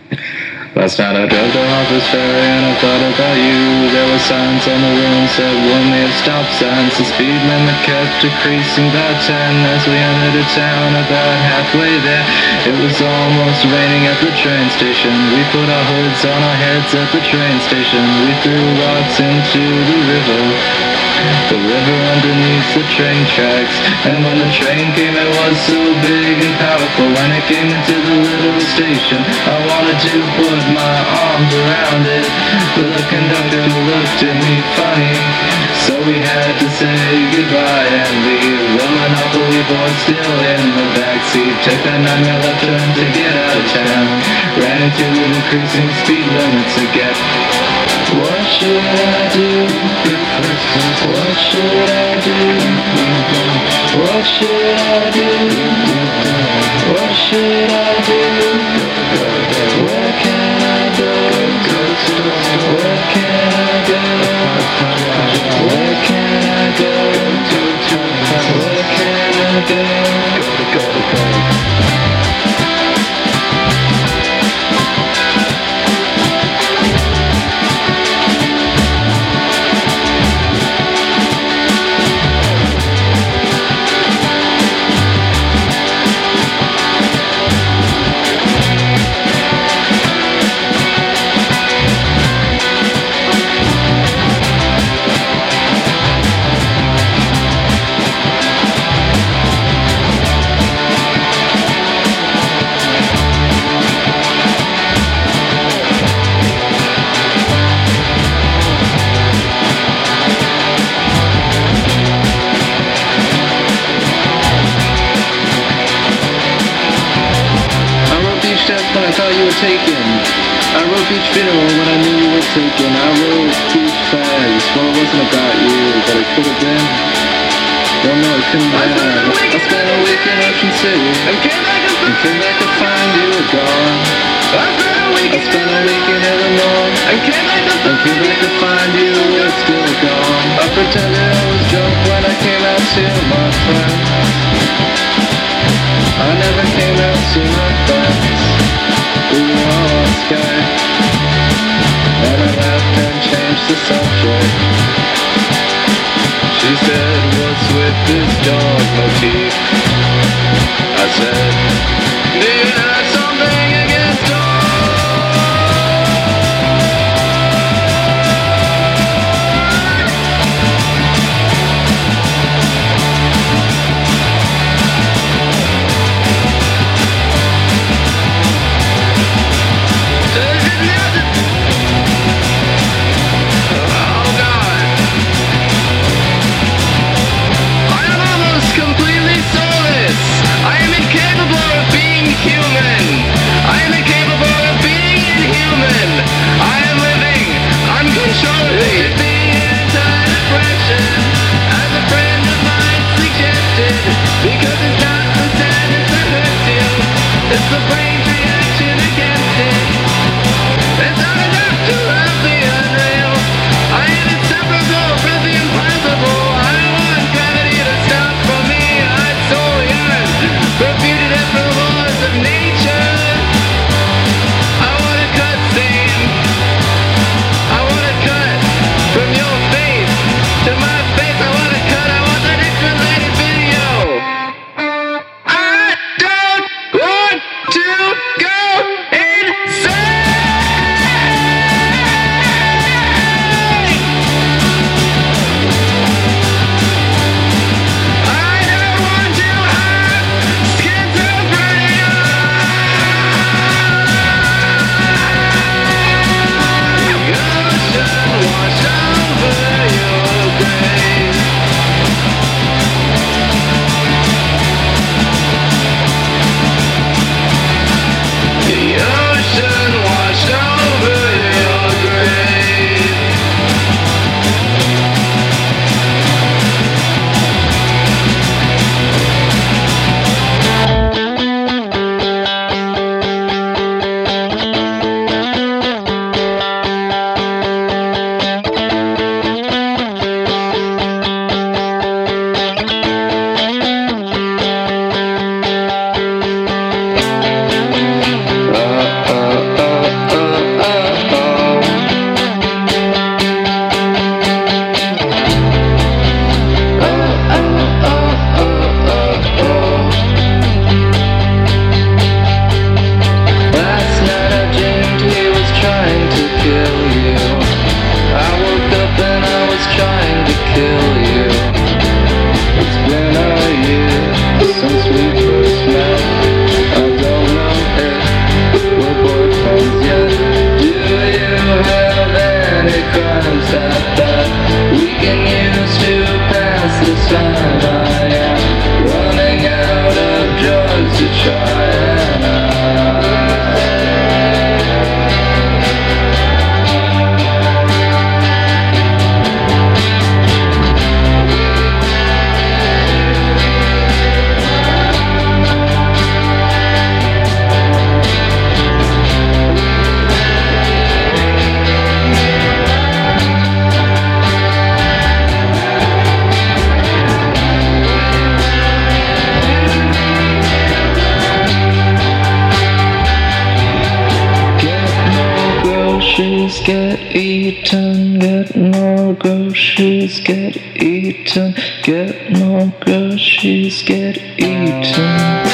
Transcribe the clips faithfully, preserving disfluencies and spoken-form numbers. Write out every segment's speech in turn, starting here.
Last night I drove to Harper's Ferry and I thought about you. There were signs on the room said warn me of stop signs. The speed limit kept decreasing by ten as we entered a town about halfway there. It was almost raining at the train station. We put our hoods on our heads at the train station. We threw rocks into the river, the river underneath the train tracks. And when the train came it was so big and powerful. When it came into the little station I wanted to put my arms around it, but the conductor looked at me funny. So we had to say goodbye and leave. The Monopoly board still in the backseat. Took a nine-mile left turn to get out of town. Ran into the increasing speed limits again. What should I do? What should I do? What should I do? What should I do? Where can I go? Where can I go? Where can I go? Where can I go? When I thought you were taken, I wrote Beach Funeral when I knew you were taken. I wrote Beach Fags, well it wasn't about you, but it could have been. Well no, it couldn't have been. I spent a week in Ocean City, and came back to find you were gone. I spent a week in Illinois, and came back to find you were still gone. I pretended I was drunk when I came out to my friends. I never came out to my friends. We were all on Skype, and I laughed and changed the subject. She said, what's with this dog motif? I said, do you have something against dogs? Human! groceries get eaten, get more groceries get eaten, get more groceries get eaten.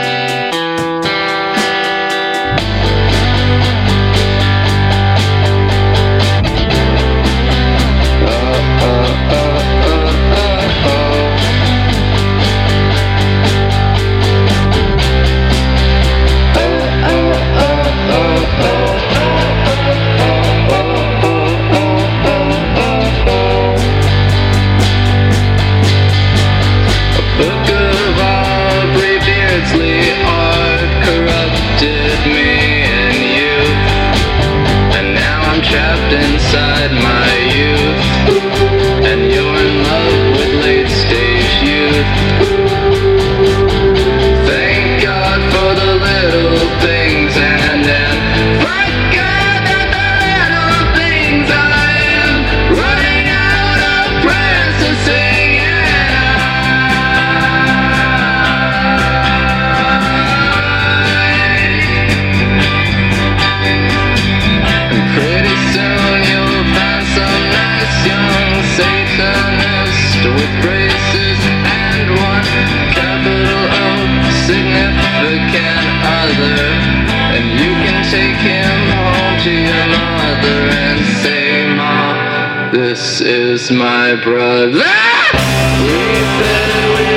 Trapped inside my youth, and you're in love with late stage youth. Thank God for the little things, and then thank God that the little things I am running out of prayers to sing and pretty soon you'll find some nice young Satanist with braces and one capital O significant other, and you can take him home to your mother and say, "Ma, this is my brother." We said we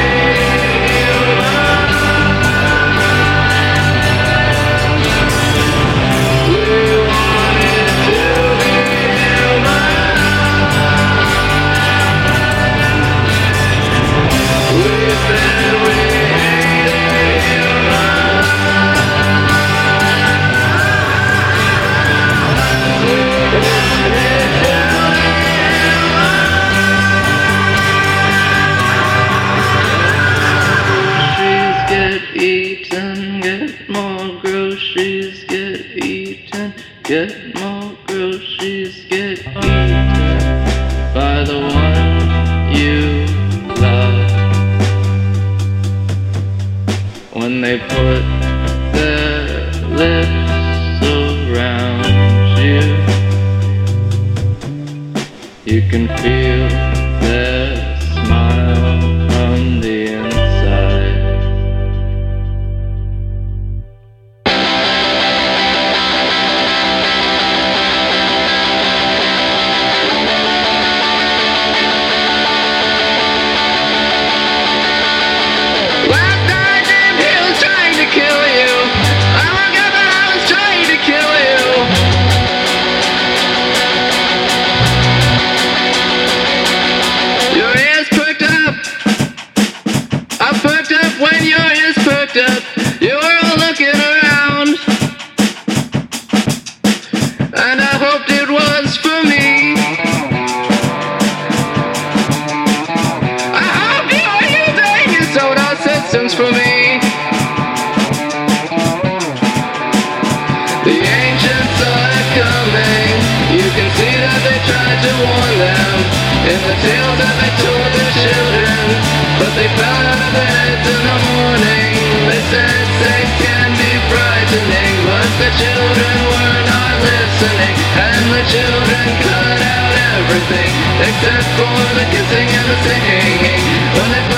eaten, get more groceries get eaten, get more groceries get eaten by the one you love. When they put their lips around you, you can feel their smile from the inside. When your ears perked up, you were all looking around, and I hoped it was for me. I hope you were using your sonar systems for me. The ancients are coming. You can see that they tried to warn them in the tales that they told their children, but they found out of their heads in the morning. They said sex can be frightening, but the children were not listening, and the children cut out everything except for the kissing and the singing. When they